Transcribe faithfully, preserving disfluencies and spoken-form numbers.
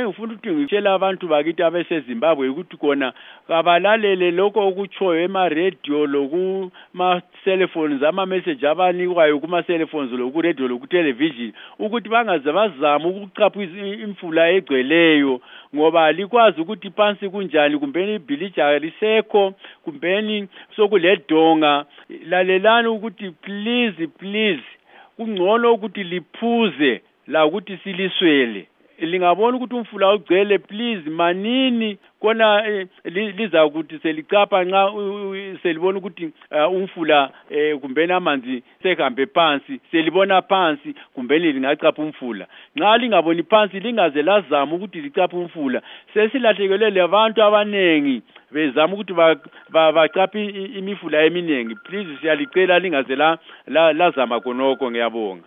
engifuna ukuthi ngitshela abantu bakithi abeseZimbabwe ukuthi kona kabalalele lokho okutshoyo ema-radio lokuma-cellphones ama-message abanikwayo kuma-cellphones loku-radio loku-television ukuthi bangaze bazame ukuchapha imfula egcweleyo ngoba likwazi ukuthi phansi kunjani kumbeni ibhilija lisekho kumbeni sokuledonga. Lalelani ukuthi please please kungcono ukuthi liphuze la ukuthi siliswele. Lingabona ukuthi umfula ugcwele please manini kona eh, liza ukuthi selicapha nxa selibona ukuthi uh, umfula eh, kumbeni amanzi sehambe phansi selibona phansi kumbeni lingacapha umfula. Nxa lingaboni phansi lingaze lazama ukuthi licapha umfula. Sesilahlekelele abantu abanengi bezama ukuthi bacaphe imifula eminengi. Please siyalicela lingaze la lazama khonokho. Ngiyabonga.